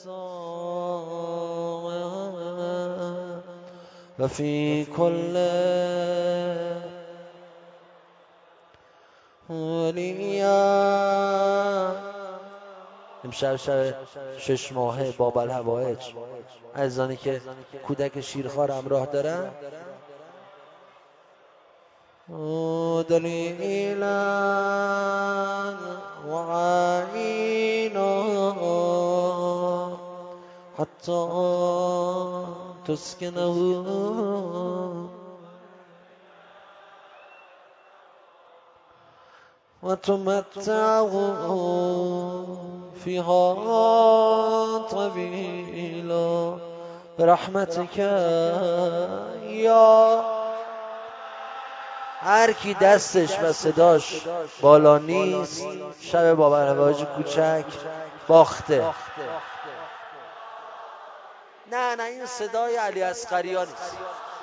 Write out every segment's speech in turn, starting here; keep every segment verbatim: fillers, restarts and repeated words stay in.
و فی کل ولیا. امشب شب شش ماهه باب الحوائج، عزیزانی که کودک شیرخوار همراه دارن، دلیلا و عینا حتی تسکنه و تمتعه فيها طويلا برحمتك یا. هر کی دستش و صداش بالا نیست شب باب الحوائج کوچک باخته. نه نه این صدای علی اصغری ها نیست.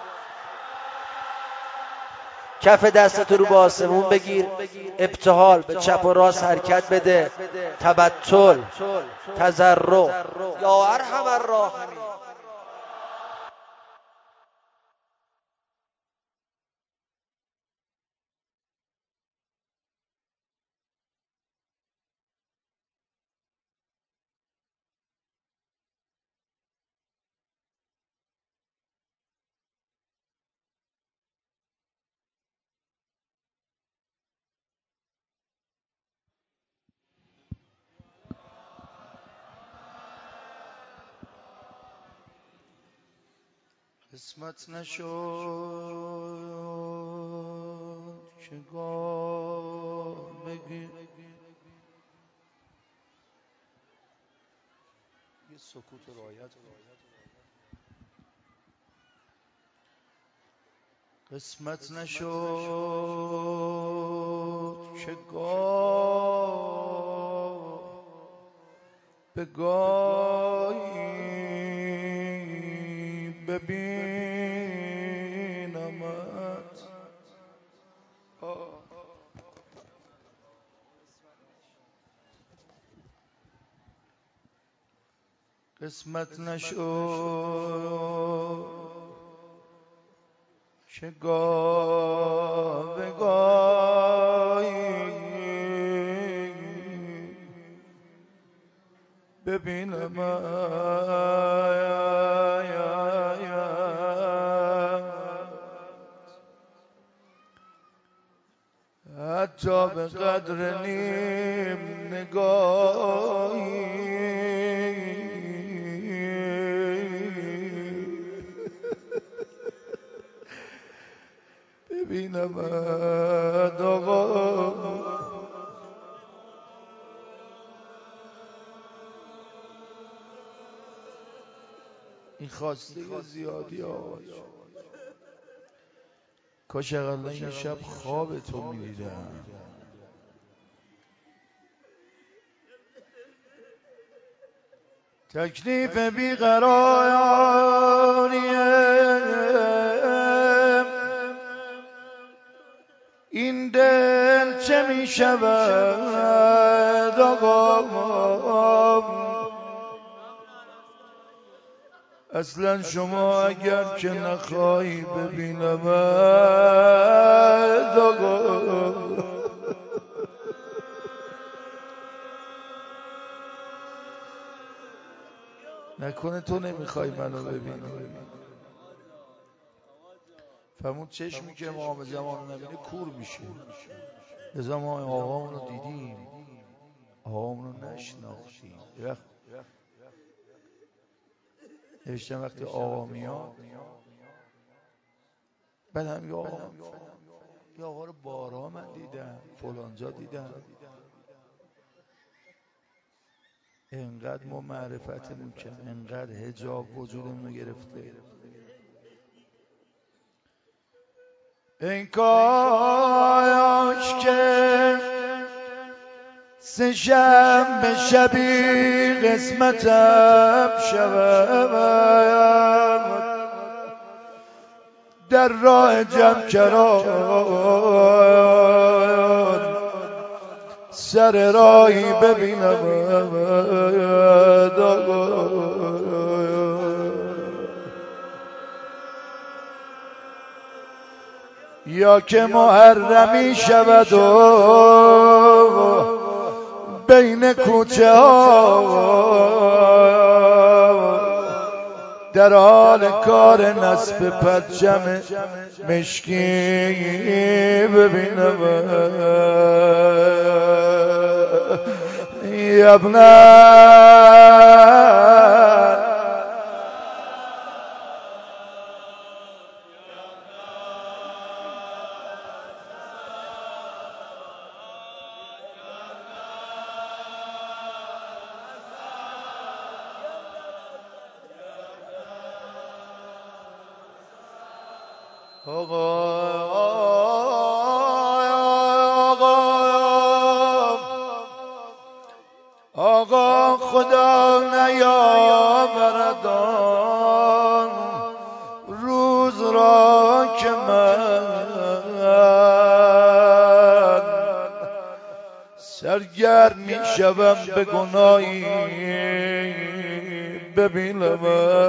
کف دستت رو به آسمون بگیر، ابتهال، به چپ و راست حرکت بده، تبتل، تضرع، یا ارحم الراحمین. قسمت نشد که گاه بگی یه سکوت رعایت. قسمت نشد که گاه به گاهی ببینمت. قسمت نشد که گاه به گاهی ببینمت. حتی به قدر نیم نگاهی ببینم آقا. این خواسته زیادی آقا، کاش اقلا یه شب خواب تو میدیدم. تکلیف بیقراریم این دل چه می شود آقا؟ اصلا شما اگر که نخواهی ببینم آقا، نکنه تو نمیخوای منو ببینی. فهمون چشمی که امام زمان نبینه کور میشه. ازا ما آقامونو دیدیم، آقامونو نشناختیم. نوشتم وقتی آقا میاد بعد هم یا آقا یا آقا رو بارها من دیدم، فلانجا دیدم. انقدر ما معرفتمون کن، انقدر حجاب وجودمون گرفته. این کاش که سه شنبه شبی قسمتم شود، در راه جمکران سر راهی ببینم. یا که محرمی شود و بین کوچه ها در حال کار نصب پرچم مشکی ببینم یبنه آقا آقا خدا نیاورد آن روز را که من سرگرم می شوم به گناهی ببینم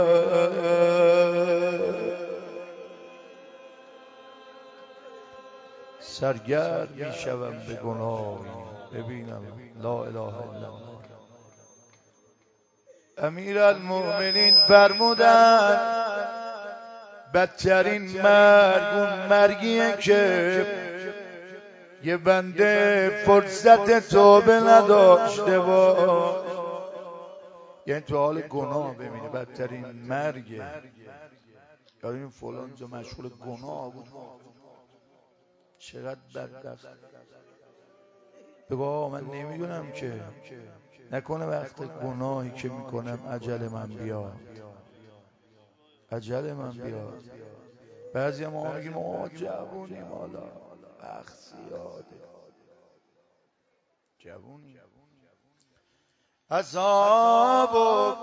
سرگرم می شوم به گناهی ببینم لا اله الا الله. امیرالمؤمنین فرمودند بدترین مرگ اون مرگیه که یه بنده فرصت توبه نداشته باش، یعنی تو حال گناه ببینه. بدترین مرگه. یعنی این فلان جا مشغول گناه بود، چقدر بدبخت. بگو من نمیدونم که نکنه وقت گناهی که میکنم عجل من بیاد، عجل من بیاد. بعضی ما میگیم ما جوونیم، حالا وقت زیاده، جوونی. اصحاب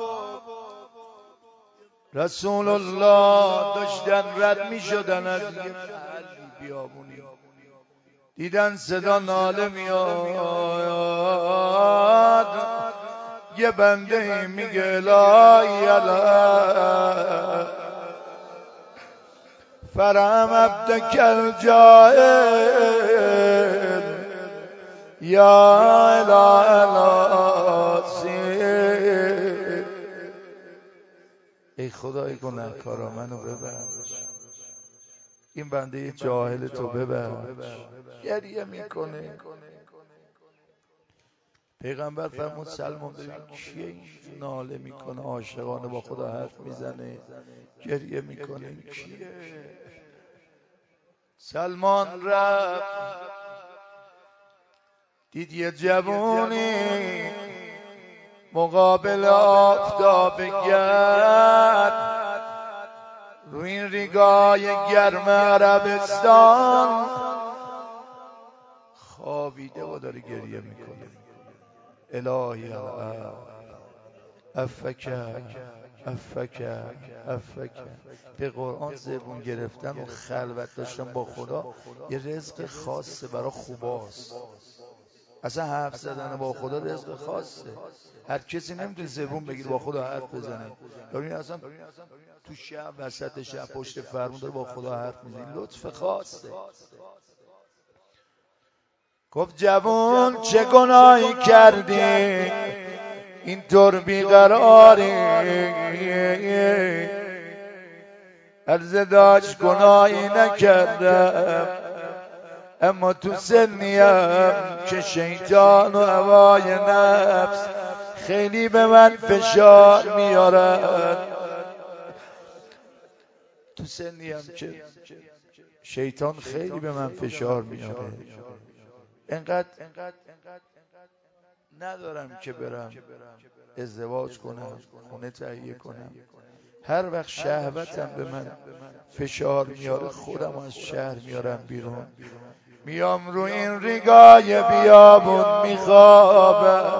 رسول الله داشتن رد میشدن از یه بیابونی، دیدن صدا ناله میاد، یه بنده میگه لا اله فرام عبدک الجاهل یا اله الاسی. ای خدای گناهکارا منو ببخش، این بنده جاهل تو ببخش. گریه میکنه. پیغمبر فرمود سلمان ببین کیه این ناله میکنه، عاشقانه با خدا حرف میزنه، گریه میکنه، کیه؟ سلمان رفت دید یه جوونی مقابل آفتاب گرم رو این ریگای گرم عربستان خوابیده و داره گریه میکنه. الهی افکک افکک افکک. به قرآن زبون گرفتن و خلوت داشتن با خدا یه رزق خاصه برای خوباست. اصلا حرف زدن با خدا رزق خاصه. هر کسی نمیتونه زبون بگیره با خدا حرف بزنه. یعنی اصلا تو شب وسط شب پشت فرمون داره با خدا حرف میزنه، لطف خاصه. گفت جوون چه گناهی کردی اینطور بیقراری؟ عرض داشت گناهی نکردم، اما تو سنیم که شیطان و هوای نفس خیلی به من فشار میارن. تو سنیم که شیطان خیلی به من فشار میاره، انقدر ندارم که برم ازدواج کنم، خونه تهیه کنم. هر وقت شهوتم به من فشار میاره خودم از شهر میارم بیرون، میام رو این ریگای بیابون میخوابم،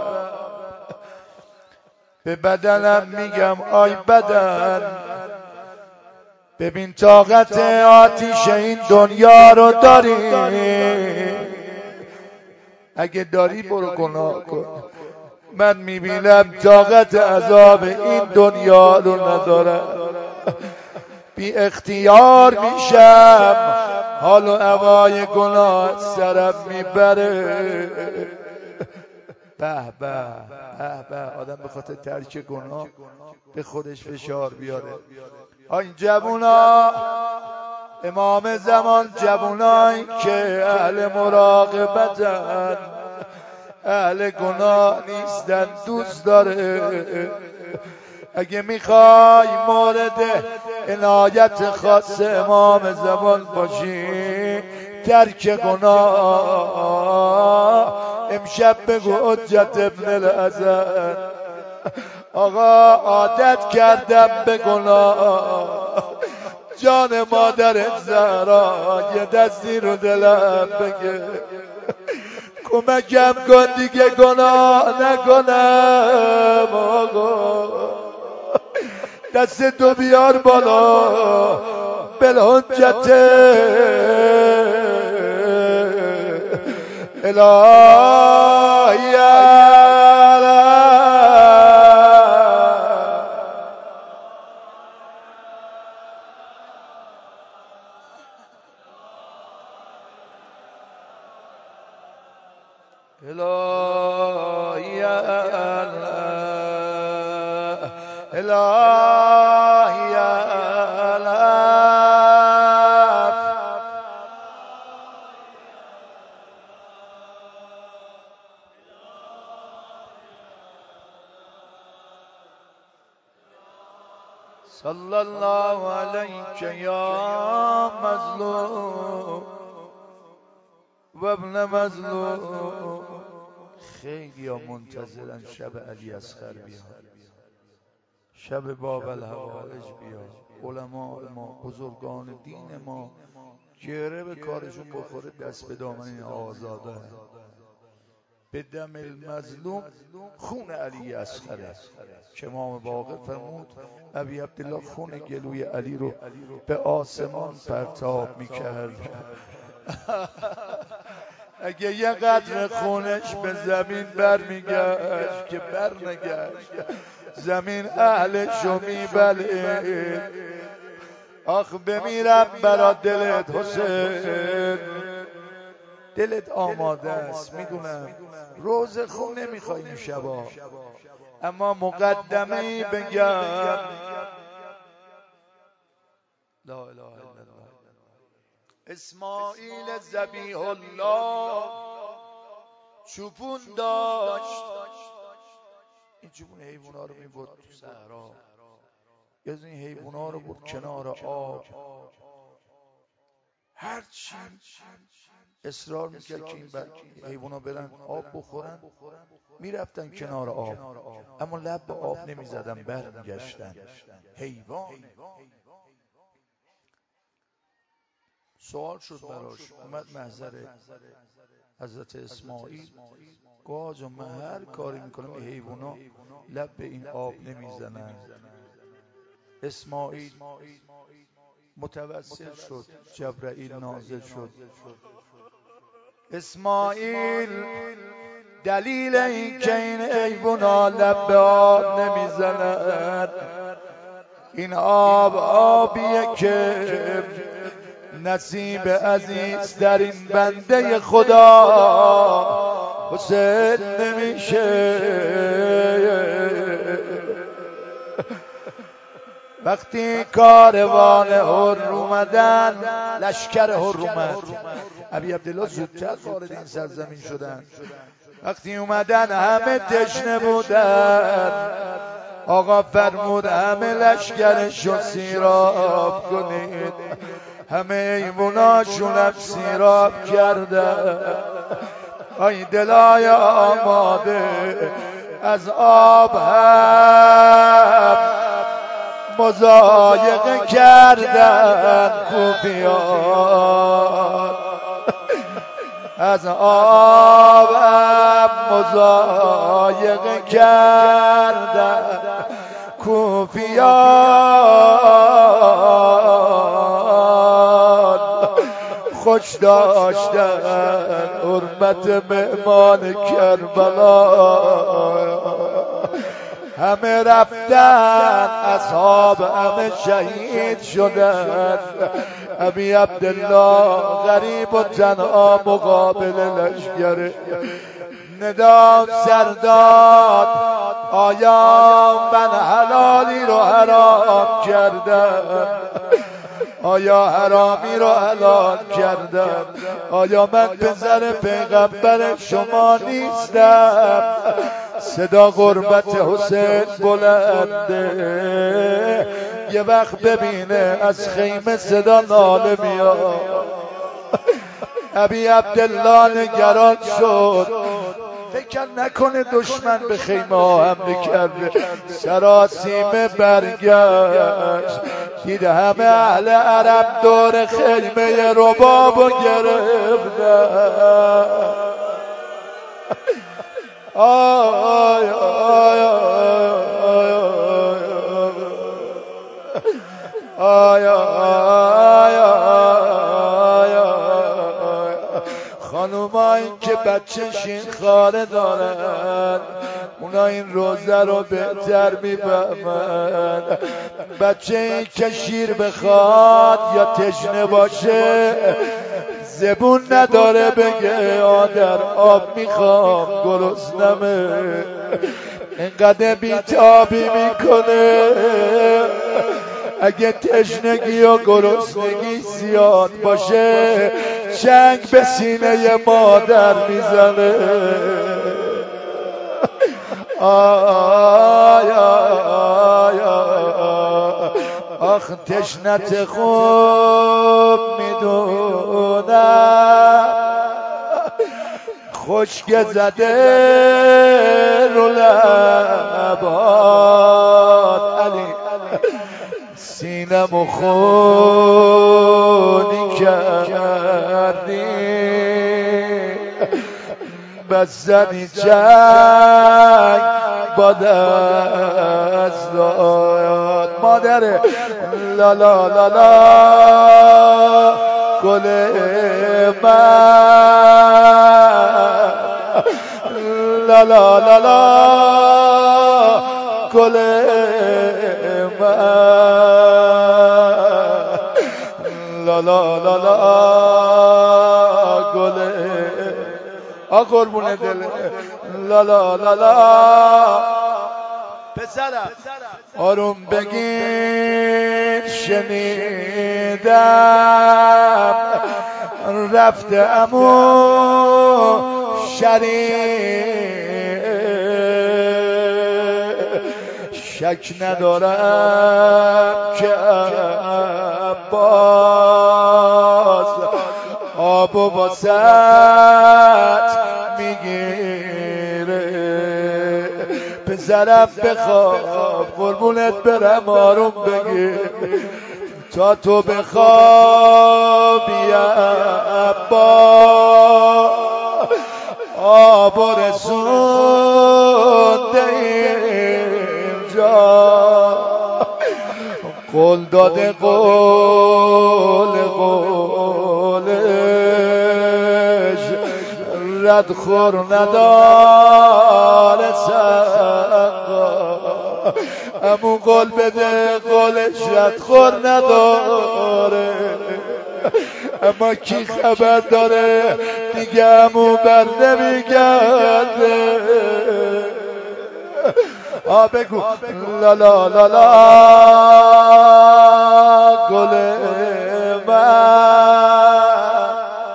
به بدنم میگم آی بدن ببین طاقت آتیش این دنیا رو داری، اگه داری برو گناه کن. من میبینم طاقت عذاب این دنیا رو ندارم، بی اختیار میشم حال و هوای گناه سرم میبره. به به به به، آدم به خاطر ترک گناه به خودش فشار بیاره. این جوونا، امام زمان، جوونایی که اهل مراقبتن، اهل گناه نیستن، دوست داره. اگه میخوای مورد عنایت خاص امام زمان باشی، ترک گناه. امشب بگو حجت ابن الحسن، آقا عادت کردم به گناه، جان مادر زهرا یه دستی رو دلم بگه، کمکم کن دیگه گناه نکنم. آقا دست تو بیار بالا، بالحجت الهی. الهی الهی صلی الله علیک یا مظلوم و ابن مظلوم. خیلی ها منتظرن شب علی اصغر بیاد، شب باب الحوائج بیاد. علماء ما، بزرگان دین ما گره به کارشون بخوره، دست به دامن این آزاده. به دم المظلوم خون علی اصغره که امام باقر فرمود ابی عبدالله خون گلوی علی رو به آسمان پرتاب میکرد. اگه یه قطره خونش به زمین برمیگشت که برنگشت، زمین اهلشو میبلعه. آخ بمیرم برا دلت حسین، دلت آماده است، میدونم روز خون نمیخوای این شبا، اما مقدمه ای بگم. لا اله الا الله. اسماعیل ذبیح الله چوپون داشت، این چوپون حیوونا رو میبرد تو صحرا، از این حیوونا رو برد کنار آب. هرچی اصرار میکرد که این حیوونا برن آب بخورن، میرفتن کنار آب، اما لب به آب نمیزدن، برمیگشتن. حیوان. سوال شد براش، اومد محضر حضرت اسماعیل، گفت من هر کاری میکنم این حیوونا لب به این آب نمیزنن. اسماعیل متوسل شد، جبرائیل نازل شد. اسماعیل دلیل این که این حیوونا لب به آب نمیزنن، این آب آبیه که نصیب عزیز در این بنده خدا حسین نمیشه. وقتی کاروان هر اومدن، لشکر هر اومد، ابی عبدالله زودتر وارد این سرزمین شدن. وقتی اومدن همه تشنه بودن، آقا فرمود همه لشکرشو سیراب کنید. همه حیواناشونم سیراب کردن. ای دلای آماده از آب هم مضایقه کردن کوفیان، از آب هم مضایقه کردن کوفیان. خوش داشتن حرمت مهمان کربلا، همه رفتن، اصحاب همه شهید شدن. ابی عبدالله غریب و تنها مقابل لشکر ندا سرداد آیا من حلالی رو حرام کردم؟ آیا حرامی رو حلال کردم؟ آیا من پسر پیغمبر شما نیستم؟ صدا غربت حسین بلنده، یه وقت ببینه از خیمه صدا ناله میاد. ابی عبدالله نگران شد، فکر نکنه دشمن به خیمه ها حمله کرده. سراسیمه برگشت، دید همه اهل عرب دور خیمه ربابو گرفتن. آی آی آی آی خانومایی که بچه شینخواره دارن اونا این روزه رو بهتر میفهمن. بچه این که شیر بخواد یا تشنه باشه زبون نداره بگه آدر آب میخوام گرسنمه، اینقدر بیتابی میکنه. اگه تشنگی و گرسنگی زیاد باشه چنگ به سینه مادر میزنه. آیا آخ تشنت خوب میدونم، خشک زده رو لبات علی، سینم و خونی کردی، بس زنی چنگ با دست داد. مادره لا لا لا لا گل من، لا لا لا لا گل من، لا لا لا لا گل آ قربون دل، لا لا لا لا پسرم آروم بگیر شنیدم رفته امو شریف، شک ندارم که عباس آب و واسط میگیره. پسرم بخواب قربونت برم آروم بگیر، تا تو بخوابی عباس آب و رسونده اینجا. قول داده قول قولش رد خور نداره سقا، امو قول بده قولش رد خور نداره. اما کی خبر داره دیگه امو بر نمیگرده. آ بگو لا لا لا لا گل من،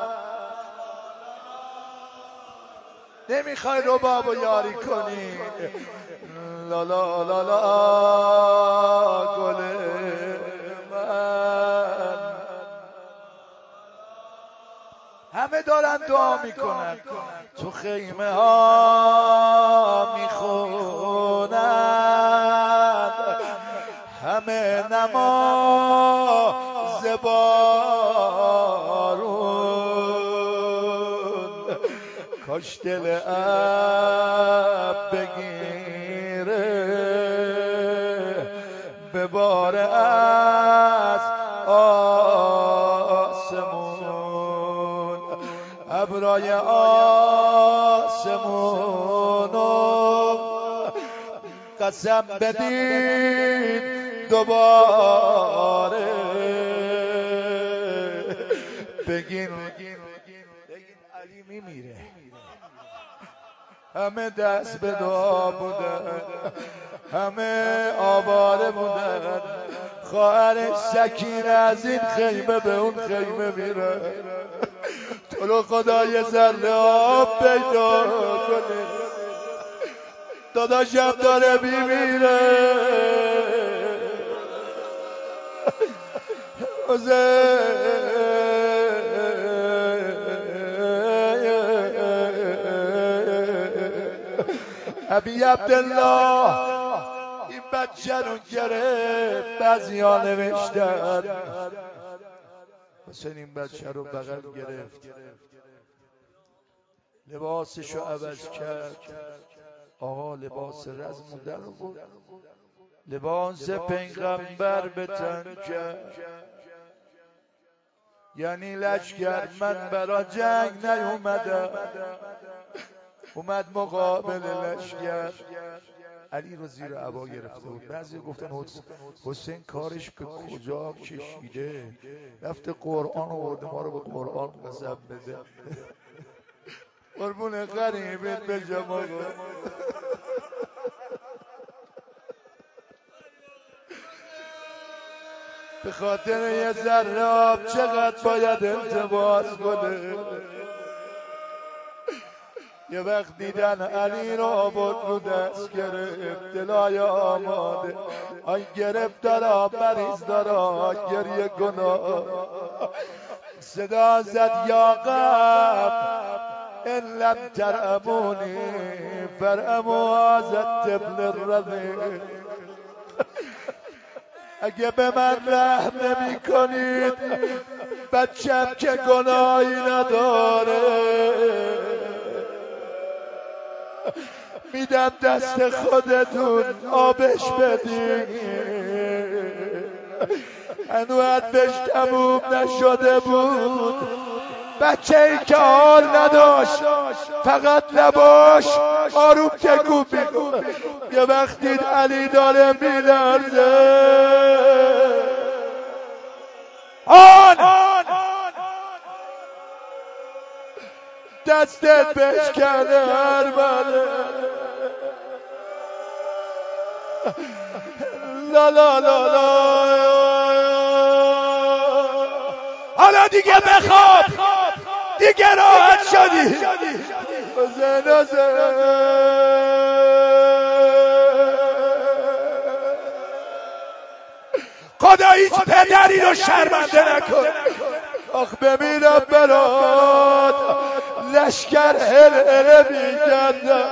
نمیخوای رباب و یاری کنی. لا لا لا لا گل من، همه دارن دعا میکنن تو خیمه ها میخونن، همه نماز بارون. کاش دل اب بگیره به بار از آسمون، ابرای آسمون قسم بدید دوباره بگین بگین علی میمیره. همه دست به دعا بودن، همه آواره بودن. خواهرش سکینه از این خیمه به اون خیمه میره. تو رو خدا یه ذره آب پیدا کنه، داداشم داره میمیره. ابی عبدالله این بچه رو گرفت، بعضی ها نوشتن حسین این بچه رو بغل گرفت، لباسش رو عوض کرد. آقا لباس رزم در بود، لباس پیغمبر به تن کرد. یعنی لشکر من برا جنگ نیومدم، اومد مقابل لشکر. علی رو زیر عبا گرفته بود. بعضی گفتن حسین کارش به کجا کشیده، رفته قرآن آورده ما رو به قرآن قسم بده. قربون غریبت بشم آقا. به خاطر یه ذره آب چقدر باید التماس کنه. یه وقت دیدن علی رو آورد رو دست گرفت، دلای آماده آی گرفت دارا مریض دارا گریه گناه. صدا زد یا قب ان لم ترعبونی فرعبو هذا الطفل الرضیع. اگه به من رحم نمی کنید بچم که گناهی نداره، میدم دست خودتون آبش بدین. هنوز بهش تموم نشده بود، بچه ای که حال نداشت فقط لباش آروم تکون می‌خورد. یه وقتی علی داره میلرزه، آن دستت بشکنه هر بله. لا لا لا لا. حالا دیگه بخواب، دیگه راحت شدی. حسین خدا هیچ پدری رو شرمنده نکن. آخ بمیرم برات لشکر هل هل میگن.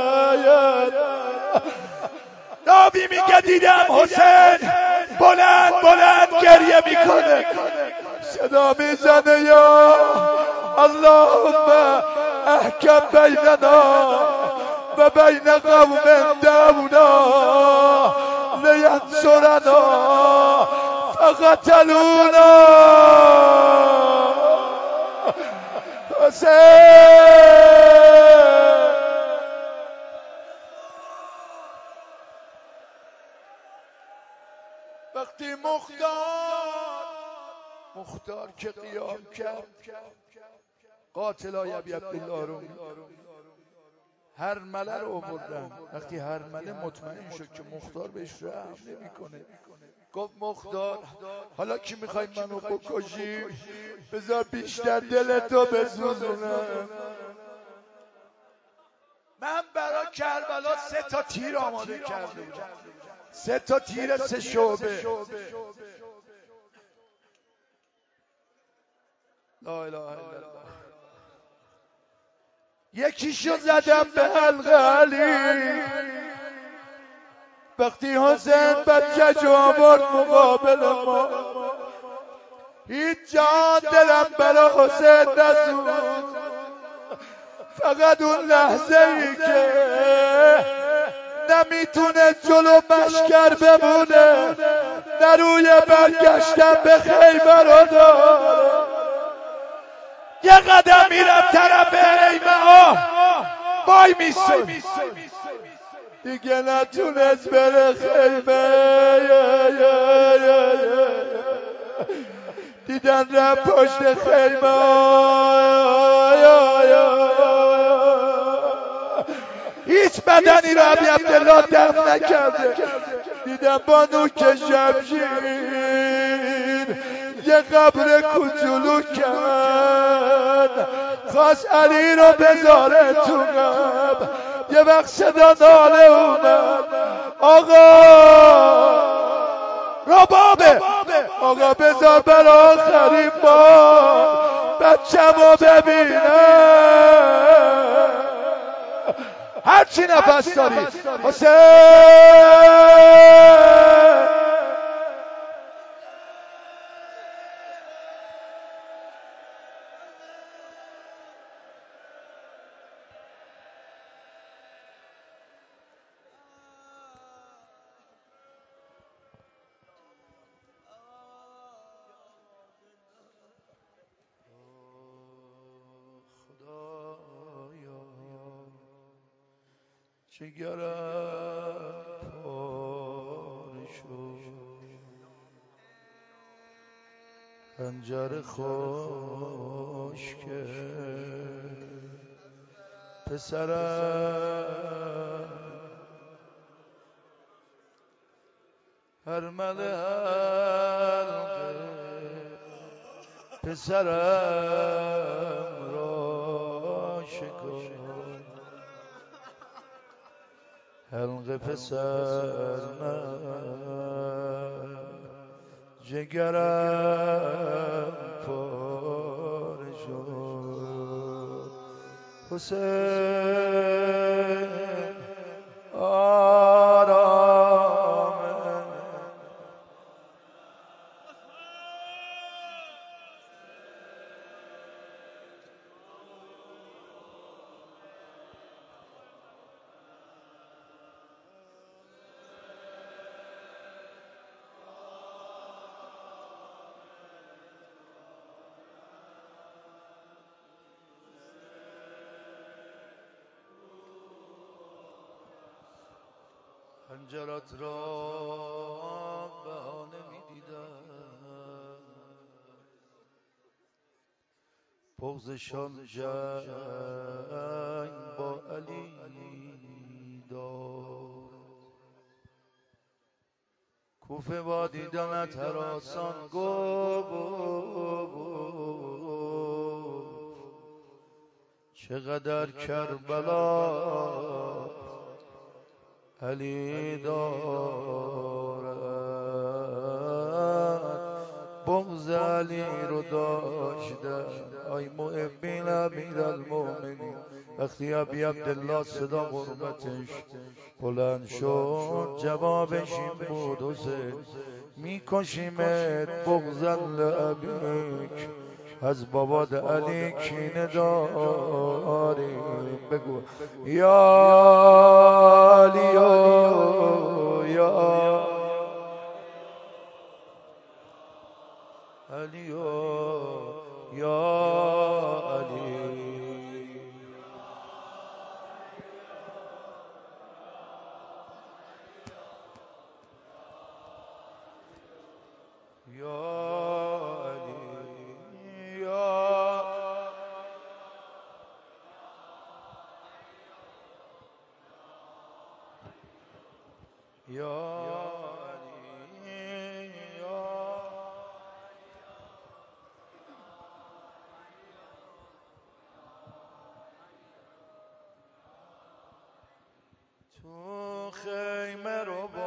نابی میگه دیدم حسین بلند بلند گریه میکنه، صدا میزنه یا اللهم احکم بیننا و بین قوم دعونا لینصرنا فقتلونا. حسین وقتی مختار مختار که قیام کرد، قاتلای ابی عبدالله رو هرمله رو آوردن. وقتی هرمله مطمئن شد که مختار بهش رحم نمیکنه، گفت مختار حالا کی میخوای منو بکشی؟ بذار بیشتر دلتو بسوزونم. من برای کربلا سه تا تیر آماده کرده بودم، سه تا تیر سه شعبه. لا اله الا الله. یکیشو زدم به حلق علی. وقتی حسین بچه جو آورد مقابل ما، هیچ جا دلم برا حسین نسوخت، فقط اون لحظه ای که نمیتونه جلو مشکر بمونه، نه روی برگشتن به خیبر رو داره. یه قدم میرم طرف ایمه ها وای میسون، دیگه نتونست بره خیمه، دیدن رفت پشت خیمه، هیچ بدنی را ابی عبدالله دفن نکرده. دیدن با نوک شمشیر یه قبر کوچولو کرد، خواست علی رو بذاره تو قبر. یه وقت صدا ناله اومد، آقا ربابه، آقا بذار بر آخرین بار بچه‌مو ببینم، هرچی نفس داری حسین. جگرم پاره شد، خنجر خشکه پسرم، هرمل حلقه پسرم را شکن، حلقه پسر من جگرم پاره شد. حسین آرامه، خنجرت را بهانه می دیدم، بغضشان جنگ با علی داد، کوفه با دیدنت هراسان گفت چقدر کربلا علی دارد، بغض علی رو داشتن. آی محبین امیرالمومنین، وقتی ابی عبدالله صدا قربتش بلند شد جوابش این بود حسین میکشیمت بغضا لابیک، از باباد علی کینه داریم. بگو یا علی یا علی یا علی یا تو خیمه رو